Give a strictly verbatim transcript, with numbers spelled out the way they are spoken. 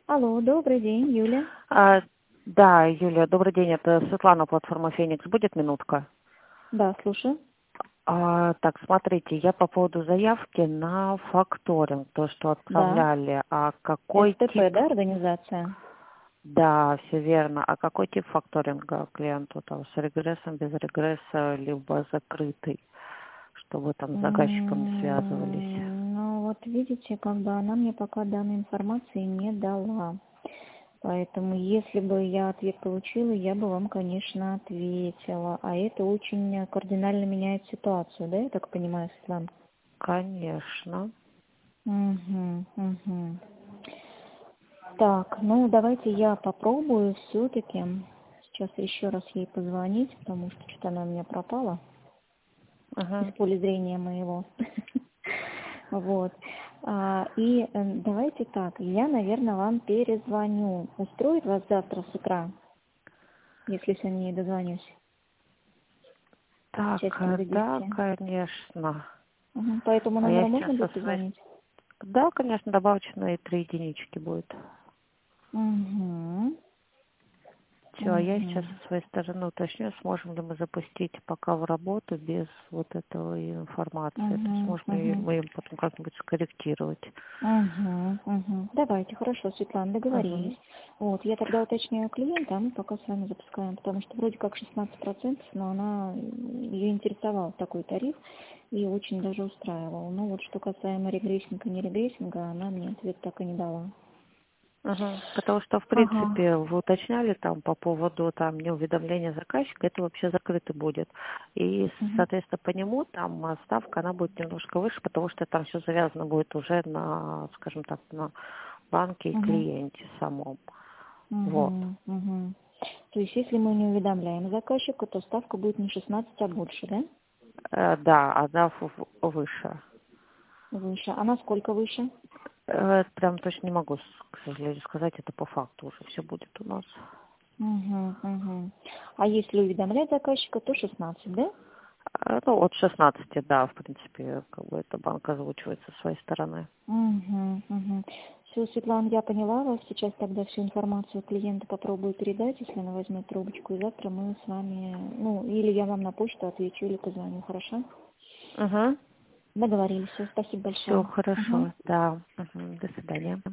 Алло, добрый день, Юля. А, да, Юлия, добрый день. Это Светлана, платформа «Феникс». Будет минутка? Да, слушаю. А, так, смотрите, я по поводу заявки на факторинг, то, что Да. отправляли. А какой СТП, тип? да, организация? Да, все верно. А какой тип факторинга клиенту? Там, с регрессом, без регресса, либо закрытый, чтобы там с заказчиком не связывались? М, Ну, вот видите, как бы она мне пока данной информации не дала. Поэтому, если бы я ответ получила, я бы вам, конечно, ответила. А это очень э, кардинально меняет ситуацию, да, я так понимаю, Светлана? Конечно. Угу, угу. Так, ну давайте я попробую все-таки сейчас еще раз ей позвонить, потому что что-то она у меня пропала из Угу. поля зрения моего. Вот. А, И э, давайте так, я, наверное, вам перезвоню. Устроит вас завтра с утра, если сегодня не дозвонюсь, в Так, часиков э, до да, десяти. конечно. Мгм. По этому А я номеру сейчас можно со будет своей... позвонить? Да, конечно, добавочные три единички будет. Угу. Все, а я сейчас Угу. со своей стороны уточню, сможем ли мы запустить пока в работу без вот этого информации. То есть Угу. можно ли Угу. мы им потом как-нибудь скорректировать. Угу, угу. Давайте, хорошо, Светлана, договорились. Угу. Вот, я тогда уточняю клиента, а мы пока с вами запускаем, потому что вроде как шестнадцать процентов, но она, ее интересовал такой тариф и очень даже устраивал. Но вот что касаемо регрессинга, не регрессинга, она мне ответ так и не дала. Угу. Потому что, в Ага. принципе, вы уточняли там по поводу там неуведомления заказчика, это вообще закрытый будет. И, Угу. соответственно, по нему там а, ставка, она будет немножко выше, потому что там все завязано будет уже на, скажем так, на банке и Угу. клиенте самом. Вот. Угу. Угу. То есть, если мы не уведомляем заказчика, то ставка будет не шестнадцать, а больше, да? Э, да, она в- в- выше. Выше. А насколько выше? Э, Прям точно не могу, с- к сожалению, сказать, это по факту уже все будет у нас. Угу, угу. А если уведомлять заказчика, то шестнадцать, да? Э, Ну, от шестнадцати, да, в принципе, как бы это банк озвучивает со своей стороны. Угу, угу. Все, Светлана, я поняла вас. Сейчас тогда всю информацию клиенту попробую передать, если она возьмет трубочку. И завтра мы с вами, ну, или я вам на почту отвечу, или позвоню, хорошо? Угу. Договорились. Все, спасибо Все большое. Угу. хорошо, да. Мгм. До свидания.